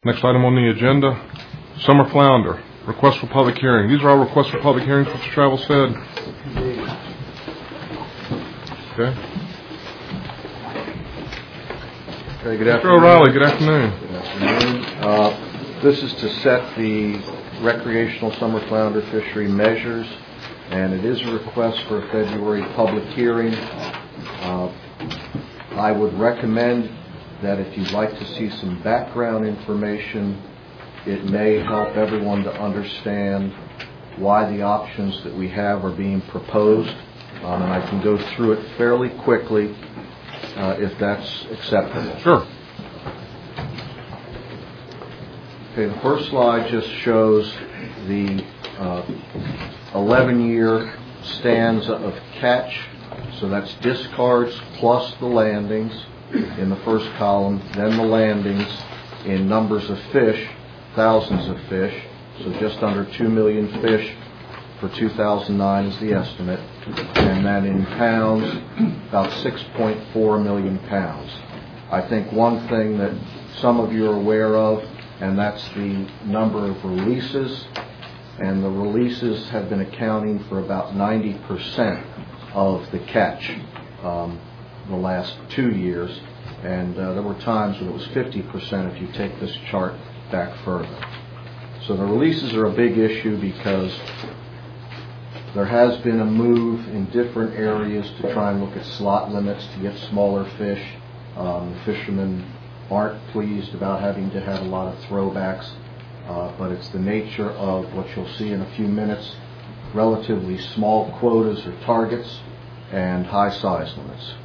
Next item on the agenda, summer flounder, request for public hearing. These are all requests for public hearings, Mr. Travel said. Okay. Okay, good Mr. afternoon. O'Reilly, good afternoon. Good afternoon. This is to set the recreational summer flounder fishery measures, and it is a request for a February public hearing. I would recommend that if you'd like to see some background information, it may help everyone to understand why the options that we have are being proposed, and I can go through it fairly quickly if that's acceptable. Sure. Okay, the first slide just shows the 11-year stanza of catch. So that's discards plus the landings in the first column, then the landings in numbers of fish, thousands of fish, so just under 2 million fish for 2009 is the estimate, and then in pounds, about 6.4 million pounds. I think one thing that some of you are aware of, and that's the number of releases, and the releases have been accounting for about 90% of the catch the last 2 years, and there were times when it was 50% if you take this chart back further. So the releases are a big issue because there has been a move in different areas to try and look at slot limits to get smaller fish. The fishermen aren't pleased about having to have a lot of throwbacks, but it's the nature of what you'll see in a few minutes, relatively small quotas or targets and high size limits.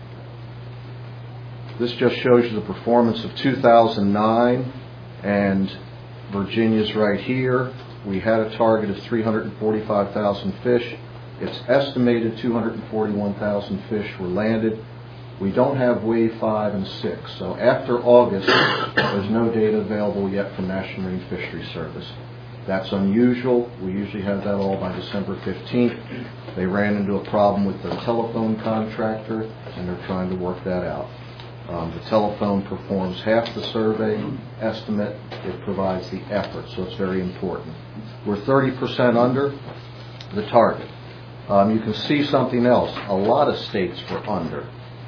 This just shows you the performance of 2009, and Virginia's right here. We had a target of 345,000 fish. It's estimated 241,000 fish were landed. We don't have wave 5 and 6, so after August, there's no data available yet from National Marine Fisheries Service. That's unusual. We usually have that all by December 15th. They ran into a problem with their telephone contractor, and they're trying to work that out. The telephone performs half the survey estimate. It provides the effort, so it's very important. We're 30% under the target. You can see something else. A lot of states were under.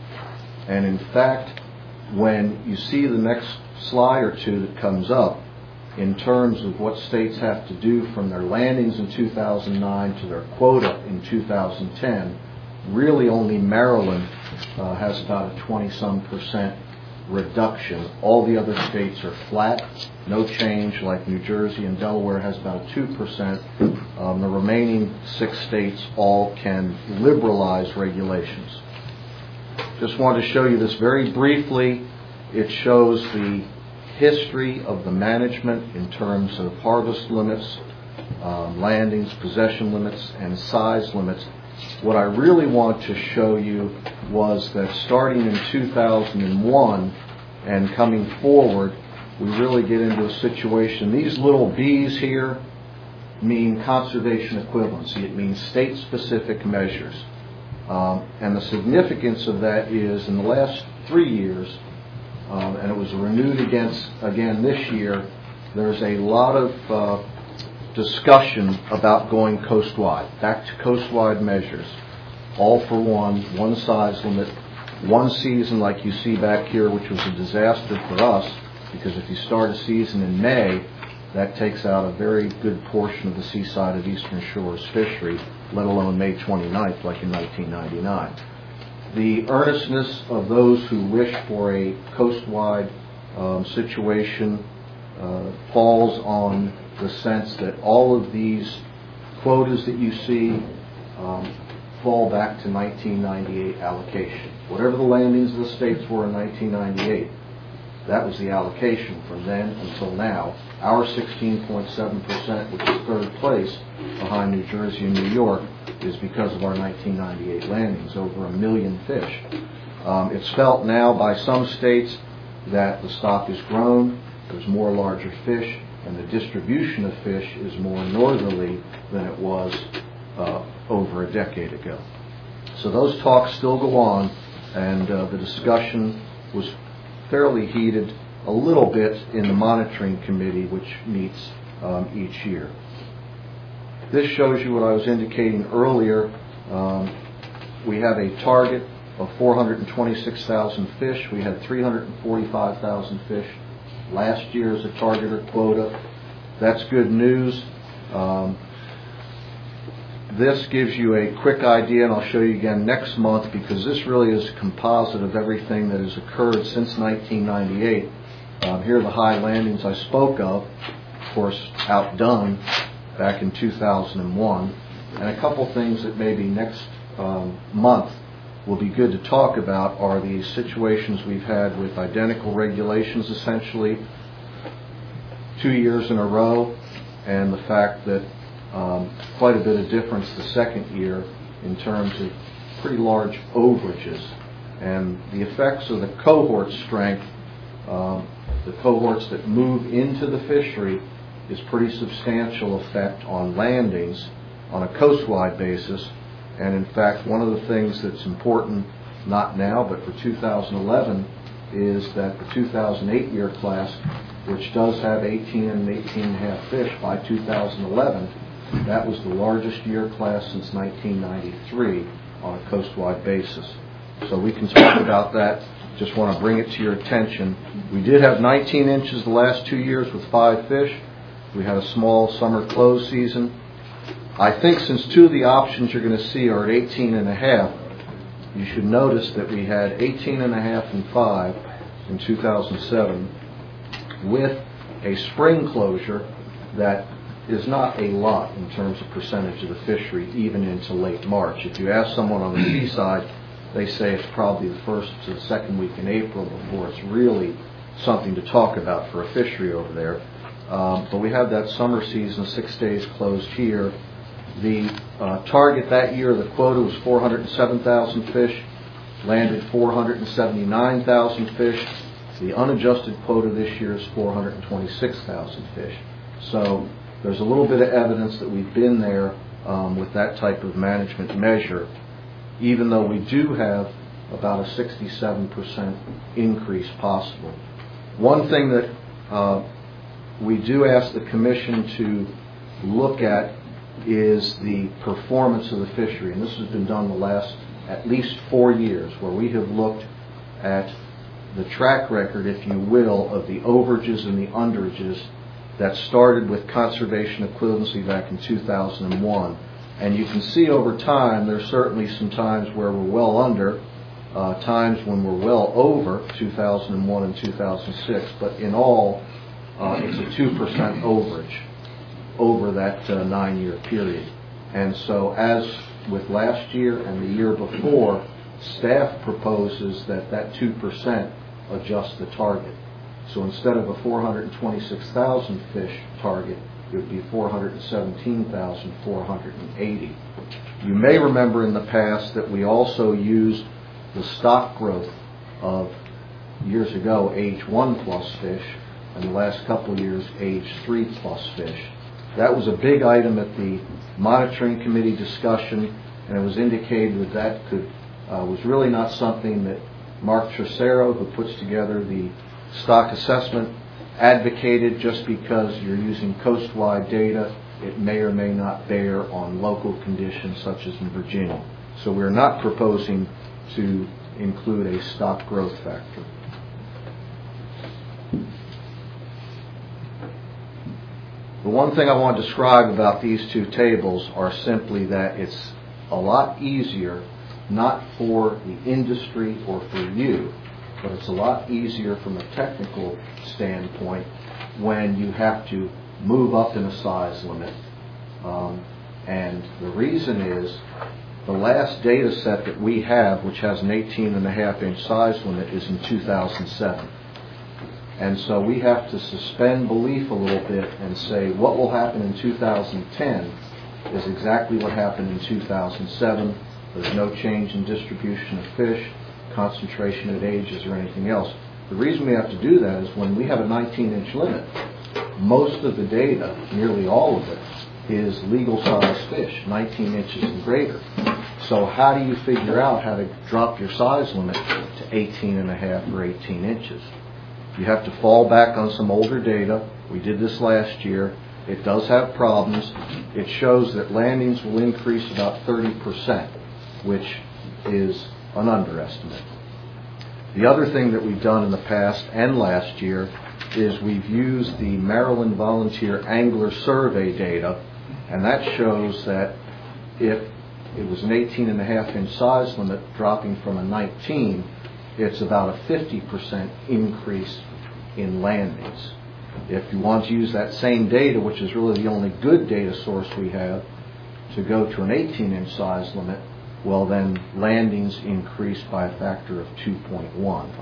And in fact, when you see the next slide or two that comes up, in terms of what states have to do from their landings in 2009 to their quota in 2010, really only Maryland has about a 20-some% reduction. All the other states are flat, no change, like New Jersey and Delaware has about a 2%. The remaining 6 states all can liberalize regulations. Just wanted to show you this very briefly. It shows the history of the management in terms of harvest limits, landings, possession limits, and size limits. What I really want to show you was that starting in 2001 and coming forward, we really get into a situation. These little B's here mean conservation equivalency. It means state-specific measures. And the significance of that is in the last 3 years, and it was renewed again this year, there's a lot of discussion about going coastwide, back to coastwide measures. All for one size limit, one season like you see back here, which was a disaster for us, because if you start a season in May, that takes out a very good portion of the seaside of Eastern Shores fishery, let alone May 29th like in 1999. The earnestness of those who wish for a coastwide situation falls on the sense that all of these quotas that you see fall back to 1998 allocation. Whatever the landings of the states were in 1998, that was the allocation from then until now. Our 16.7%, which is third place behind New Jersey and New York, is because of our 1998 landings, over 1 million fish. It's felt now by some states that the stock has grown, there's more larger fish, and the distribution of fish is more northerly than it was over a decade ago. So those talks still go on, and the discussion was fairly heated a little bit in the monitoring committee, which meets each year. This shows you what I was indicating earlier. We have a target of 426,000 fish. We had 345,000 fish last year as a target or quota. That's good news. This gives you a quick idea, and I'll show you again next month, because this really is a composite of everything that has occurred since 1998. Here are the high landings I spoke of course, outdone back in 2001. And a couple things that maybe next month will be good to talk about are the situations we've had with identical regulations, essentially 2 years in a row, and the fact that quite a bit of difference the second year in terms of pretty large overages. And the effects of the cohort strength, the cohorts that move into the fishery, is pretty substantial effect on landings on a coastwide basis. And in fact, one of the things that's important, not now, but for 2011, is that the 2008 year class, which does have 18 and 18.5 fish by 2011, that was the largest year class since 1993 on a coastwide basis. So we can talk about that. Just want to bring it to your attention. We did have 19 inches the last 2 years with 5 fish. We had a small summer close season. I think since two of the options you're going to see are at 18.5, you should notice that we had 18.5 and 5 in 2007 with a spring closure that is not a lot in terms of percentage of the fishery, even into late March. If you ask someone on the seaside, they say it's probably the first to the second week in April before it's really something to talk about for a fishery over there. But we had that summer season, 6 days closed here. The target that year, the quota was 407,000 fish, landed 479,000 fish. The unadjusted quota this year is 426,000 fish. So there's a little bit of evidence that we've been there with that type of management measure, even though we do have about a 67% increase possible. One thing that we do ask the Commission to look at is the performance of the fishery. And this has been done the last at least 4 years, where we have looked at the track record, if you will, of the overages and the underages that started with conservation equivalency back in 2001. And you can see over time, there's certainly some times where we're well under, times when we're well over 2001 and 2006, but in all, it's a 2% overage over that 9-year period. And so as with last year and the year before, staff proposes that 2% adjust the target. So instead of a 426,000 fish target, it would be 417,480. You may remember in the past that we also used the stock growth of years ago age 1 plus fish, and the last couple of years age 3 plus fish. That was a big item at the monitoring committee discussion, and it was indicated that was really not something that Mark Trocero, who puts together the stock assessment, advocated. Just because you're using coastwide data, it may or may not bear on local conditions such as in Virginia. So we're not proposing to include a stock growth factor. The one thing I want to describe about these two tables are simply that it's a lot easier, not for the industry or for you, but it's a lot easier from a technical standpoint when you have to move up in a size limit. And the reason is the last data set that we have, which has an 18.5 inch size limit, is in 2007. And so we have to suspend belief a little bit and say what will happen in 2010 is exactly what happened in 2007. There's no change in distribution of fish, concentration at ages, or anything else. The reason we have to do that is when we have a 19-inch limit, most of the data, nearly all of it, is legal size fish, 19 inches and greater. So how do you figure out how to drop your size limit to 18.5 or 18 inches? You have to fall back on some older data. We did this last year. It does have problems. It shows that landings will increase about 30%, which is an underestimate. The other thing that we've done in the past and last year is we've used the Maryland Volunteer Angler Survey data, and that shows that if it was an 18.5-inch size limit dropping from a 19, it's about a 50% increase in landings. If you want to use that same data, which is really the only good data source we have, to go to an 18-inch size limit, well then landings increase by a factor of 2.1,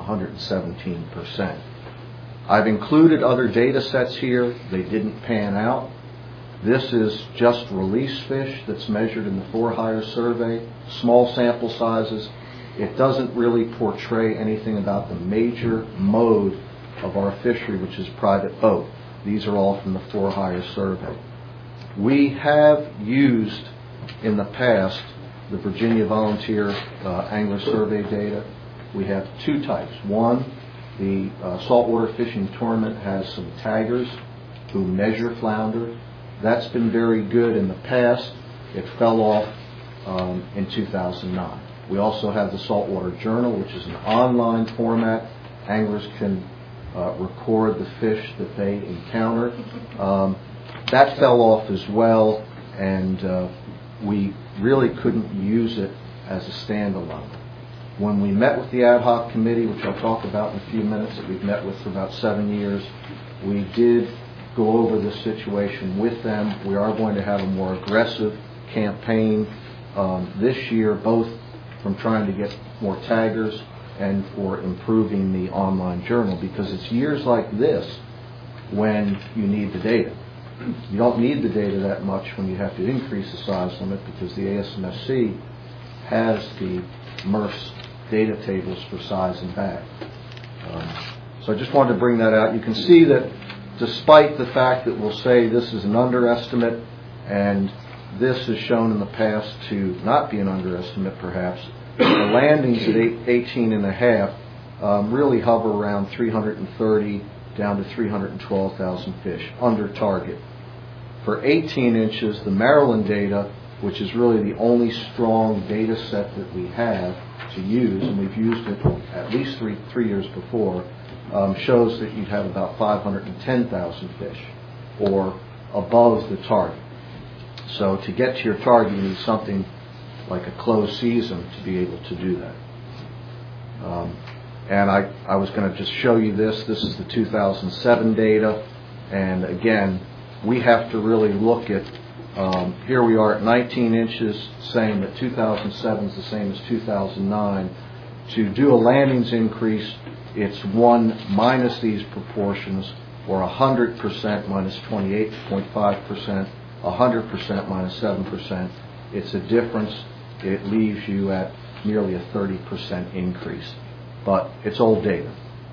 117%. I've included other data sets here. They didn't pan out. This is just release fish that's measured in the for-hire survey, small sample sizes. It doesn't really portray anything about the major mode of our fishery, which is private boat. These are all from the for-hire survey. We have used in the past the Virginia Volunteer Angler Survey data. We have two types. One, the Saltwater Fishing Tournament has some taggers who measure flounder. That's been very good in the past. It fell off in 2009. We also have the Saltwater Journal, which is an online format. Anglers can record the fish that they encounter. That fell off as well, and we really couldn't use it as a standalone. When we met with the ad hoc committee, which I'll talk about in a few minutes, that we've met with for about 7 years, we did go over this situation with them. We are going to have a more aggressive campaign this year, both from trying to get more taggers and for improving the online journal, because it's years like this when you need the data. You don't need the data that much when you have to increase the size limit, because the ASMSC has the MRF's data tables for size and bag. So I just wanted to bring that out. You can see that despite the fact that we'll say this is an underestimate, and this is shown in the past to not be an underestimate perhaps, the landings at 18.5 really hover around 330 down to 312,000 fish, under target. For 18 inches, the Maryland data, which is really the only strong data set that we have to use, and we've used it at least three years before, shows that you'd have about 510,000 fish, or above the target. So to get to your target, you need something like a closed season to be able to do that. And I was going to just show you this. This is the 2007 data, and again, we have to really look at, here we are at 19 inches, saying that 2007 is the same as 2009. To do a landings increase, it's 1 minus these proportions, or 100% minus 28.5%, 100% minus 7%. It's a difference. It leaves you at nearly a 30% increase. But it's old data.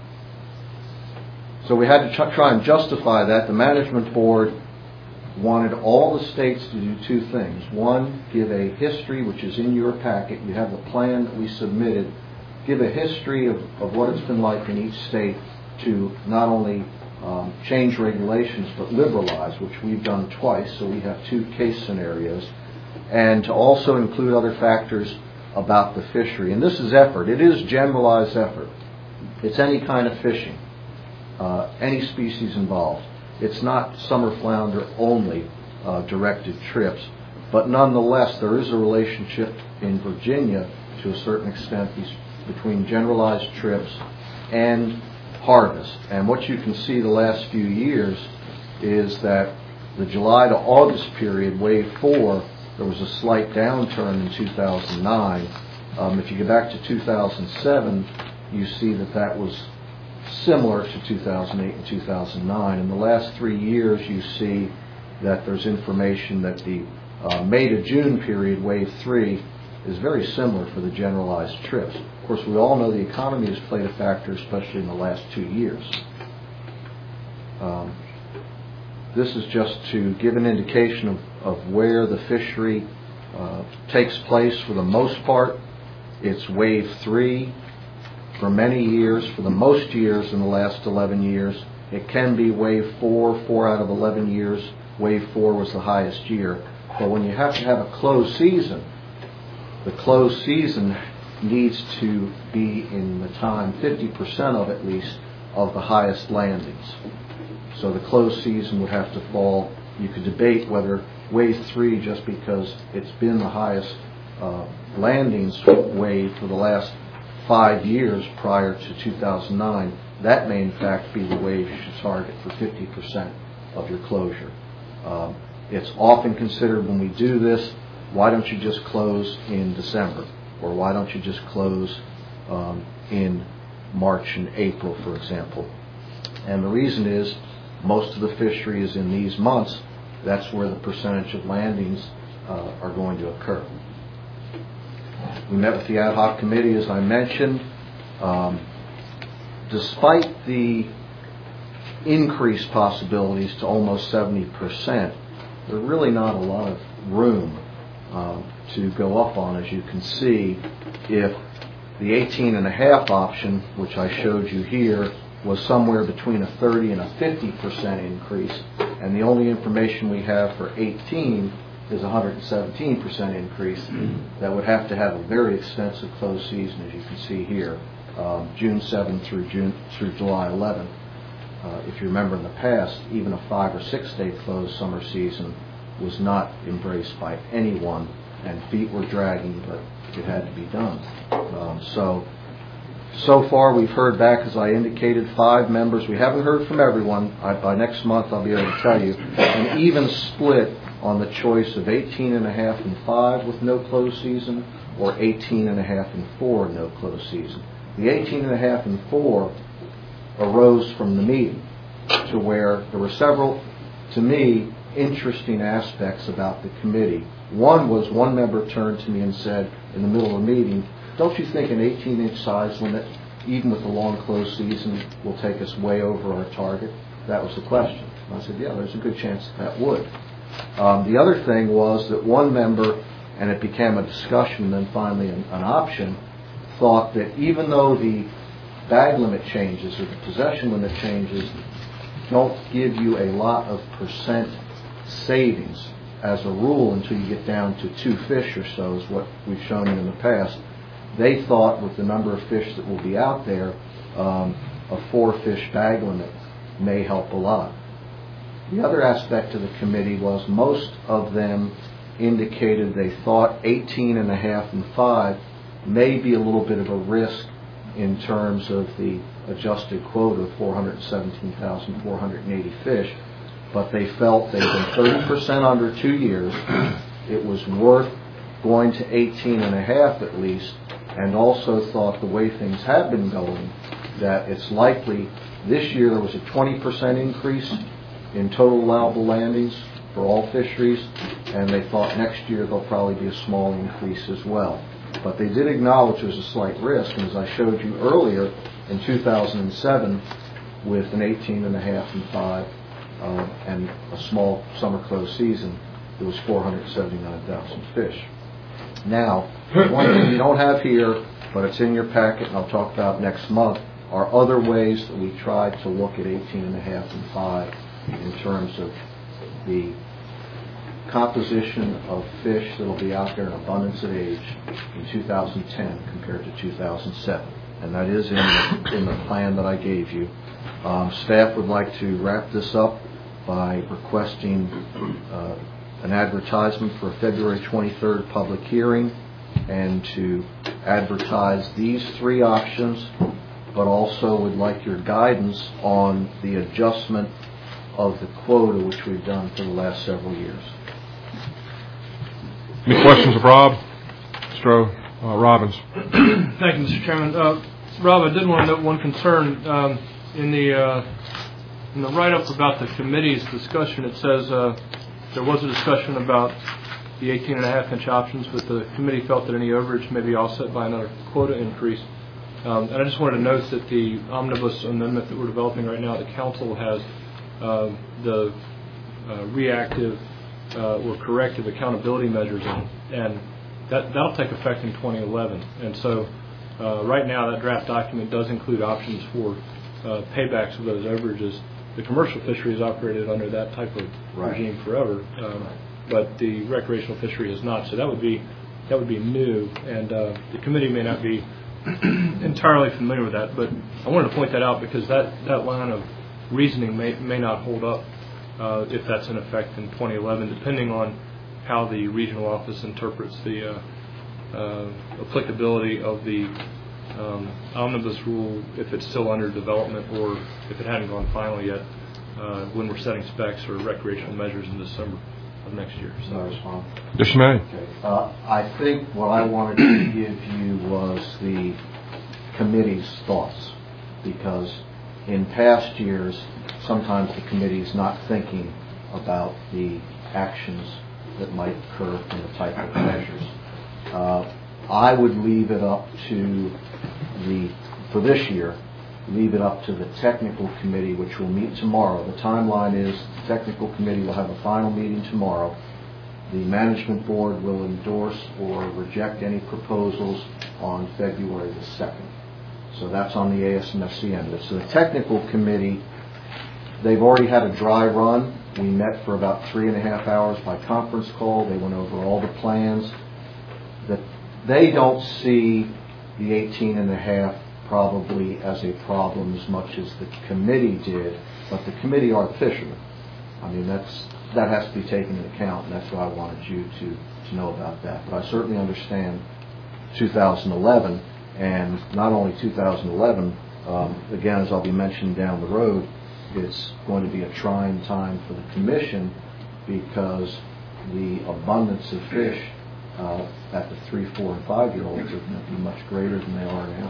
So we had to try and justify that. The management board wanted all the states to do two things. One, give a history, which is in your packet. You have the plan that we submitted. Give a history of what it's been like in each state to not only change regulations but liberalize, which we've done twice, so we have two case scenarios, and to also include other factors about the fishery. And this is effort. It is generalized effort. It's any kind of fishing, any species involved. It's not summer flounder only directed trips, but nonetheless there is a relationship in Virginia to a certain extent between generalized trips and harvest. And what you can see the last few years is that the July to August period, wave 4, there was a slight downturn in 2009. If you go back to 2007, you see that was similar to 2008 and 2009. In the last 3 years, you see that there's information that the May to June period, wave 3, is very similar for the generalized trips. Of course, we all know the economy has played a factor, especially in the last 2 years. This is just to give an indication of where the fishery takes place for the most part. It's wave 3 for many years, for the most years in the last 11 years. It can be wave 4 out of 11 years. Wave 4 was the highest year. But when you have to have a closed season, the closed season needs to be in the time 50% of at least of the highest landings. So the closed season would have to fall. You could debate whether wave 3, just because it's been the highest landings wave for the last 5 years prior to 2009, that may in fact be the wave you should target for 50% of your closure. It's often considered when we do this, why don't you just close in December? Or why don't you just close in March and April, for example? And the reason is, most of the fishery is in these months. That's where the percentage of landings are going to occur. We met with the ad hoc committee, as I mentioned. Despite the increased possibilities to almost 70%, there's really not a lot of room to go up on, as you can see. If the 18.5 option, which I showed you here, was somewhere between a 30 and a 50% increase, and the only information we have for 18 is a 117% increase, that would have to have a very extensive closed season, as you can see here, June 7 through July 11. If you remember in the past, even a 5 or 6 day closed summer season was not embraced by anyone, and feet were dragging, but it had to be done. So far we've heard back, as I indicated, 5 members. We haven't heard from everyone. By next month I'll be able to tell you. An even split on the choice of 18.5 and 5 with no closed season, or 18.5 and 4 no closed season. The 18.5 and 4 arose from the meeting, to where there were several, to me, interesting aspects about the committee. One was, one member turned to me and said in the middle of the meeting, don't you think an 18-inch size limit, even with the long closed season, will take us way over our target? That was the question. And I said, yeah, there's a good chance that would. The other thing was that one member, and it became a discussion and then finally an option, thought that even though the bag limit changes or the possession limit changes don't give you a lot of percent savings as a rule until you get down to 2 fish or so, is what we've shown you in the past. They thought with the number of fish that will be out there, a 4 fish bag limit may help a lot. The other aspect of the committee was, most of them indicated they thought 18.5 and 5 may be a little bit of a risk in terms of the adjusted quota of 417,480 fish, but they felt they'd been 30% under 2 years. It was worth going to 18.5 at least, and also thought the way things have been going, that it's likely this year there was a 20% increase in total allowable landings for all fisheries, and they thought next year there'll probably be a small increase as well. But they did acknowledge there's a slight risk, and as I showed you earlier, in 2007, with an 18.5 and 5 and a small summer closed season, there was 479,000 fish. Now, one thing you don't have here, but it's in your packet and I'll talk about next month, are other ways that we tried to look at 18.5 and 5 in terms of the composition of fish that will be out there in abundance at age in 2010 compared to 2007. And that is in the plan that I gave you. Staff would like to wrap this up by requesting an advertisement for a February 23rd public hearing, and to advertise these 3 options, but also would like your guidance on the adjustment of the quota, which we've done for the last several years. Any questions of Rob? Mr. Robbins. Thank you, Mr. Chairman. Rob, I did want to note one concern. In the write-up about the committee's discussion, it says there was a discussion about the 18.5-inch options, but the committee felt that any overage may be offset by another quota increase. And I just wanted to note that the omnibus amendment that we're developing right now, the council has the reactive or corrective accountability measures in, and that'll take effect in 2011. And so Right now, that draft document does include options for paybacks of those overages. The commercial fishery is operated under that type of regime forever, but the recreational fishery is not. So that would be new, and the committee may not be entirely familiar with that. But I wanted to point that out because that line of reasoning may not hold up if that's in effect in 2011, depending on how the regional office interprets the applicability of the omnibus rule, if it's still under development or if it hadn't gone final yet, when we're setting specs or recreational measures in December of next year. So, yes, you may. Okay. I think what I wanted to give you was the committee's thoughts, because in past years, sometimes the committee is not thinking about the actions that might occur in the type of measures. I would leave it up to for this year, leave it up to the technical committee, which will meet tomorrow. The timeline is the technical committee will have a final meeting tomorrow. The management board will endorse or reject any proposals on February the 2nd. So that's on the ASMSC end of it. So the technical committee, they've already had a dry run. We met for about 3.5 hours by conference call. They went over all the plans. That they don't see the 18.5 probably as a problem as much as the committee did, but the committee are the fishermen. I mean, that has to be taken into account, and that's why I wanted you to know about that. But I certainly understand 2011, and not only 2011, again, as I'll be mentioning down the road, it's going to be a trying time for the commission because the abundance of fish at the 3, 4, and 5-year-olds are going to be much greater than they are now.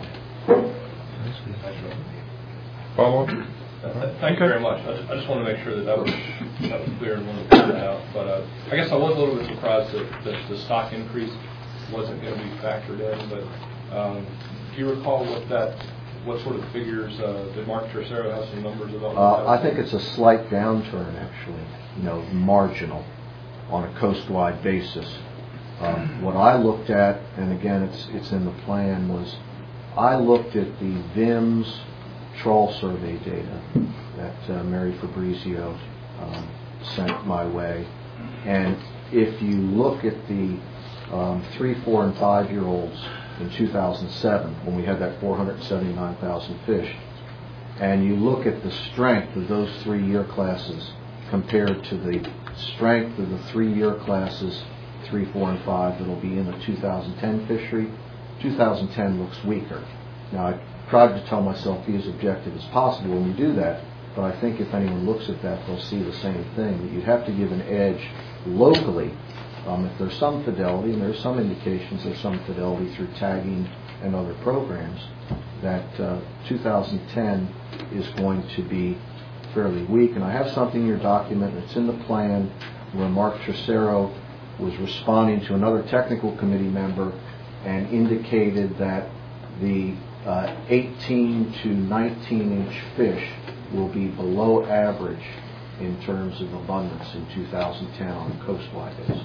Follow up? Thank you very much. I just want to make sure that was clear and wanted to point that out. But I guess I was a little bit surprised that the stock increase wasn't going to be factored in. But do you recall what sort of figures did Mark Tercero have some numbers about? I think it's a slight downturn, actually. Marginal on a coast-wide basis. What I looked at, and again, it's in the plan, was I looked at the VIMS trawl survey data that Mary Fabrizio sent my way. And if you look at the 3, 4, and 5-year-olds in 2007, when we had that 479,000 fish, and you look at the strength of those 3-year classes compared to the strength of the 3-year classes, 3, 4, and 5, that will be in the 2010 fishery, 2010 looks weaker. Now, I tried to tell myself be as objective as possible when you do that, but I think if anyone looks at that, they'll see the same thing, that you have to give an edge locally. If there's some fidelity, and there's some indications there's some fidelity through tagging and other programs, that 2010 is going to be fairly weak. And I have something in your document that's in the plan where Mark Tercero was responding to another technical committee member and indicated that the 18 to 19-inch fish will be below average in terms of abundance in 2010 on a coast-wide basis.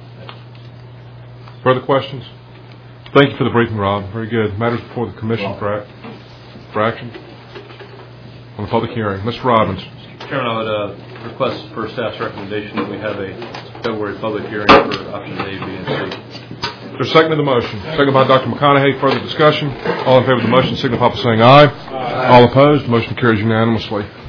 Further questions? Thank you for the briefing, Rob. Very good. Matters before the commission for action on the public hearing. Mr. Robbins. Chairman, I would request for staff's recommendation that we have a February public hearing for options A, B, and C. There's a second to the motion. Second by Dr. McConaughey. Further discussion? All in favor of the motion signify by saying aye. Aye. All opposed? Motion carries unanimously.